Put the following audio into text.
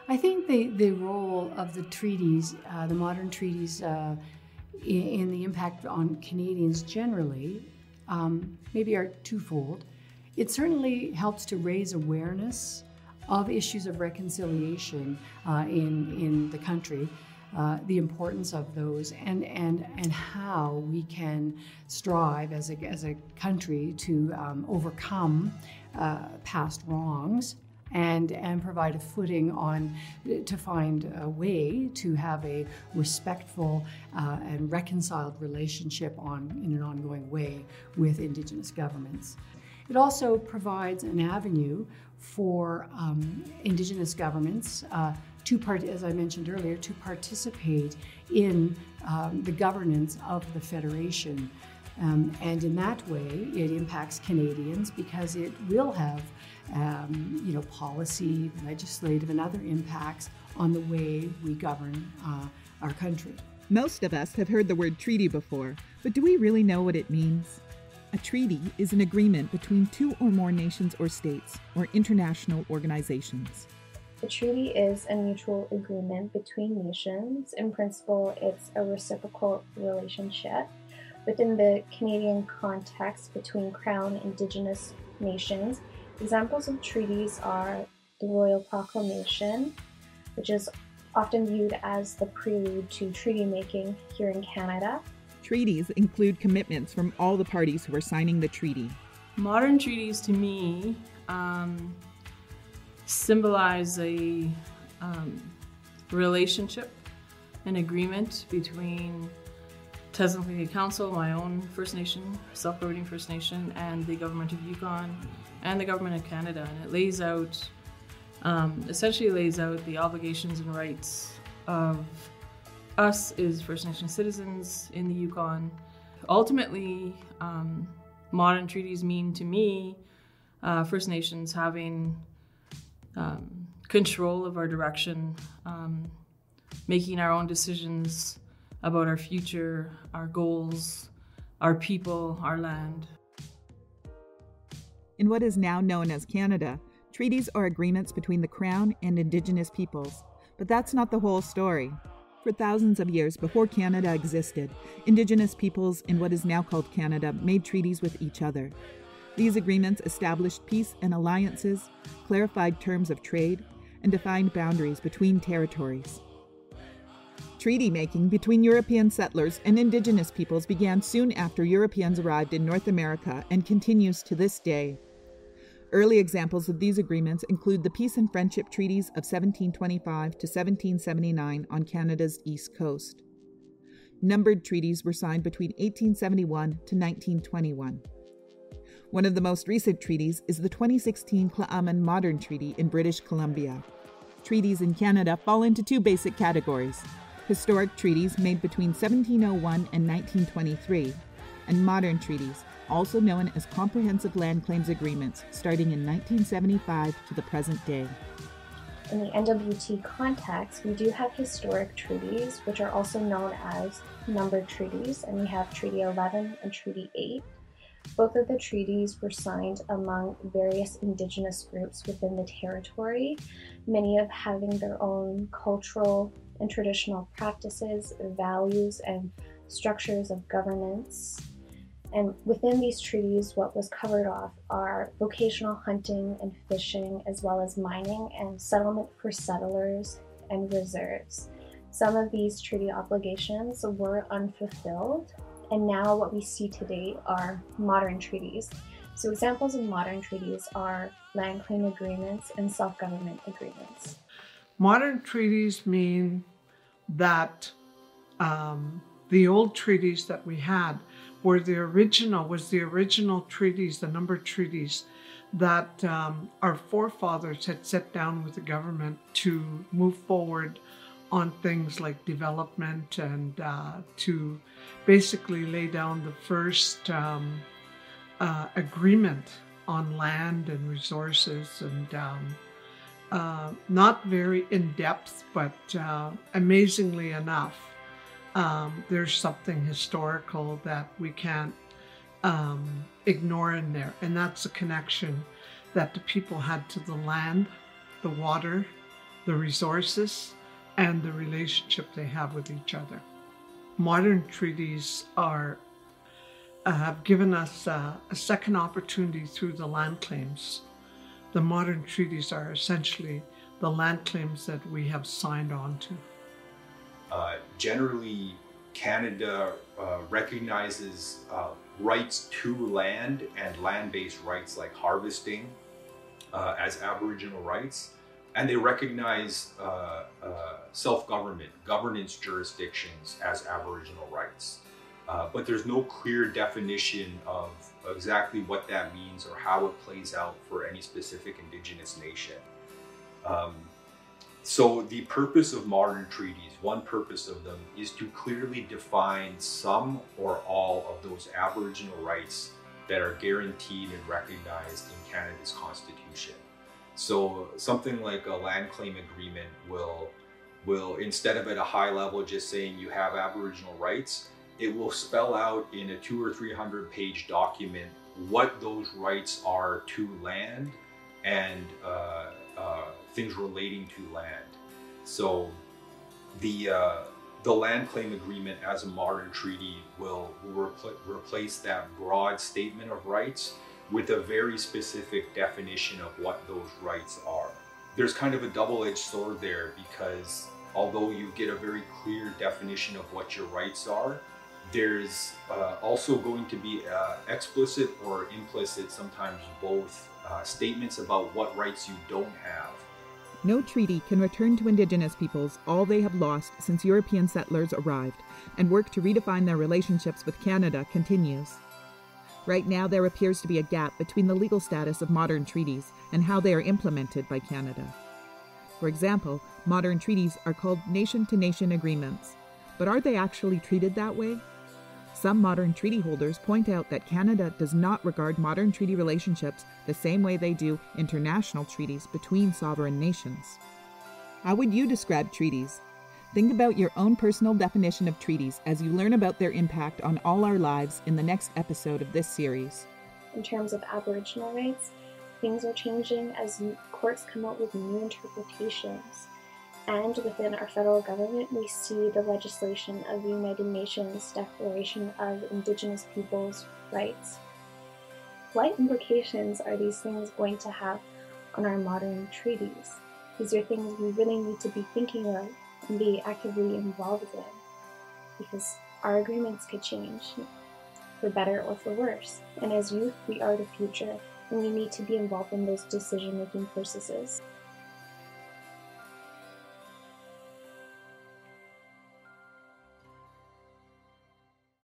I think the role of the treaties, the modern treaties, in the impact on Canadians generally, maybe are twofold. It certainly helps to raise awareness of issues of reconciliation in the country, the importance of those, and how we can strive as a country to overcome past wrongs and provide a footing to find a way to have a respectful and reconciled relationship in an ongoing way with Indigenous governments. It also provides an avenue for Indigenous governments as I mentioned earlier, to participate in the governance of the Federation. And in that way, it impacts Canadians because it will have policy, legislative, and other impacts on the way we govern our country. Most of us have heard the word treaty before, but do we really know what it means? A treaty is an agreement between two or more nations or states or international organizations. A treaty is a mutual agreement between nations. In principle, it's a reciprocal relationship. Within the Canadian context between Crown Indigenous nations, examples of treaties are the Royal Proclamation, which is often viewed as the prelude to treaty making here in Canada. Treaties include commitments from all the parties who are signing the treaty. Modern treaties, to me, symbolize a relationship, an agreement between Tasman Community Council, my own First Nation, self-governing First Nation, and the Government of Yukon and the Government of Canada. And it lays out, essentially lays out the obligations and rights of us as First Nation citizens in the Yukon. Ultimately, modern treaties mean to me First Nations having control of our direction, making our own decisions about our future, our goals, our people, our land. In what is now known as Canada, treaties are agreements between the Crown and Indigenous peoples. But that's not the whole story. For thousands of years before Canada existed, Indigenous peoples in what is now called Canada made treaties with each other. These agreements established peace and alliances, clarified terms of trade, and defined boundaries between territories. Treaty making between European settlers and Indigenous peoples began soon after Europeans arrived in North America and continues to this day. Early examples of these agreements include the Peace and Friendship Treaties of 1725 to 1779 on Canada's east coast. Numbered treaties were signed between 1871 to 1921. One of the most recent treaties is the 2016 Tla'amin Modern Treaty in British Columbia. Treaties in Canada fall into two basic categories: historic treaties made between 1701 and 1923, and modern treaties, also known as comprehensive land claims agreements, starting in 1975 to the present day. In the NWT context, we do have historic treaties, which are also known as numbered treaties, and we have Treaty 11 and Treaty 8. Both of the treaties were signed among various Indigenous groups within the territory, many of having their own cultural and traditional practices, values, and structures of governance. And within these treaties, what was covered off are vocational hunting and fishing, as well as mining and settlement for settlers and reserves. Some of these treaty obligations were unfulfilled, and now what we see today are modern treaties. So examples of modern treaties are land claim agreements and self-government agreements. Modern treaties mean that the old treaties that we had was the original treaties, the numbered treaties that our forefathers had set down with the government to move forward on things like development and to basically lay down the first agreement on land and resources, and not very in-depth, but amazingly enough, there's something historical that we can't ignore in there, and that's the connection that the people had to the land, the water, the resources, and the relationship they have with each other. Modern treaties have given us a second opportunity through the land claims. The modern treaties are essentially the land claims that we have signed on to. Generally, Canada recognizes rights to land and land-based rights like harvesting as Aboriginal rights, and they recognize self-government, governance jurisdictions as Aboriginal rights. But there's no clear definition of exactly what that means or how it plays out for any specific Indigenous nation. So the purpose of modern treaties, one purpose of them, is to clearly define some or all of those Aboriginal rights that are guaranteed and recognized in Canada's Constitution. So something like a land claim agreement will instead of at a high level just saying you have Aboriginal rights, it will spell out in a 200 or 300 page document what those rights are to land and things relating to land. So the land claim agreement as a modern treaty will replace that broad statement of rights with a very specific definition of what those rights are. There's kind of a double-edged sword there, because although you get a very clear definition of what your rights are, there's also going to be explicit or implicit, sometimes both, statements about what rights you don't have. No treaty can return to Indigenous peoples all they have lost since European settlers arrived, and work to redefine their relationships with Canada continues. Right now, there appears to be a gap between the legal status of modern treaties and how they are implemented by Canada. For example, modern treaties are called nation-to-nation agreements, but are they actually treated that way? Some modern treaty holders point out that Canada does not regard modern treaty relationships the same way they do international treaties between sovereign nations. How would you describe treaties? Think about your own personal definition of treaties as you learn about their impact on all our lives in the next episode of this series. In terms of Aboriginal rights, things are changing as courts come out with new interpretations. And within our federal government, we see the legislation of the United Nations Declaration of Indigenous Peoples' Rights. What implications are these things going to have on our modern treaties? These are things we really need to be thinking of and be actively involved in, because our agreements could change, for better or for worse. And as youth, we are the future, and we need to be involved in those decision-making processes.